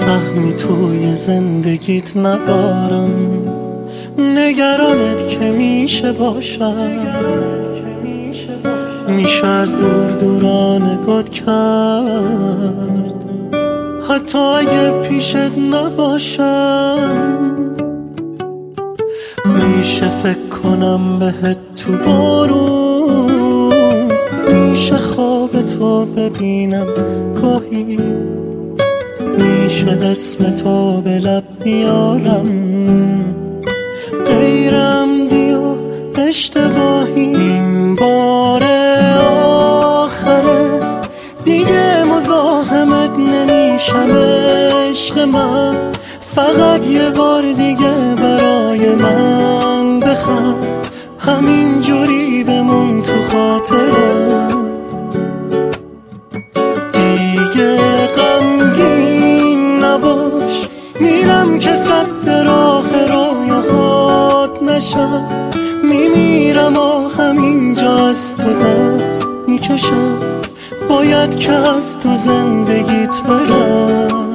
سهمی توی زندگیت ندارم، نگرانت که میشه باشم، میشه از دور دورا نگات کرد حتی اگه پیشت نباشم. میشه فکر کنم بهت تو بارون، میشه خواب تو ببینم گاهی، میشه اسم تو به لب بیارم غیرم دیو اشتباهی. این بار آخره دیگه مزاحمت نمیشم عشق من، فقط یه بار دیگه برای من بخند، همین جوری بمون تو خاطرم. دیگه غمگین نباش، میرم که صد راه رویاهات نشم، میمیرم آخم اینجا از تو دست میکشم، باید که از تو زندگیت برم.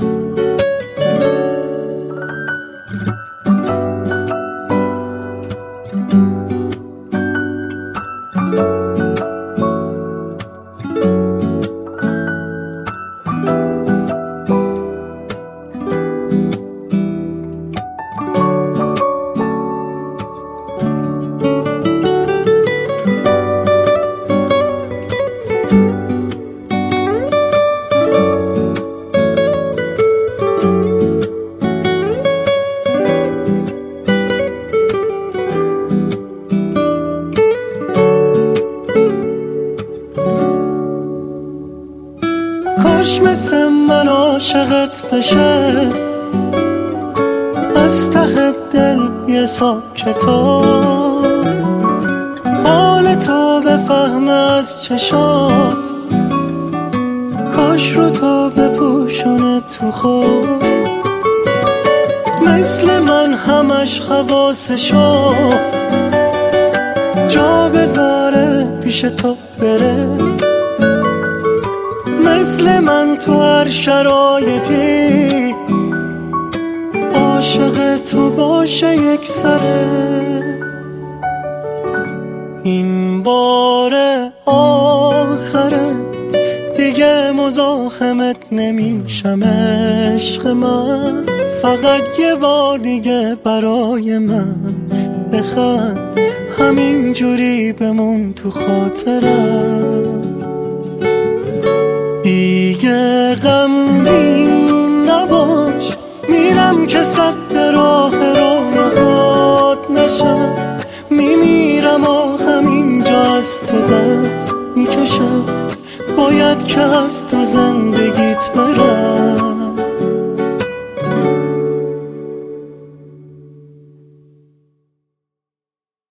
کاش مثل من عاشقت بشه، از ته دل یه ساکتات، حال تو بفهم از چشات، کاش رو تو بپوشونه تو خود، مثل من همش حواسشو جا بذاره پیش تو بره، مثل من تو هر شرایطی عاشق تو باشه یک سره. این بار آخره دیگه مزاحمت نمیشم عشق من، فقط یه بار دیگه برای من بخند، همین جوری بمون تو خاطرم. دیگه غمگین نباش، میرم که صد راه رویاهات نشم، میمیرم آخم اینجا از تو دست میکشم، باید که از تو زندگیت برم.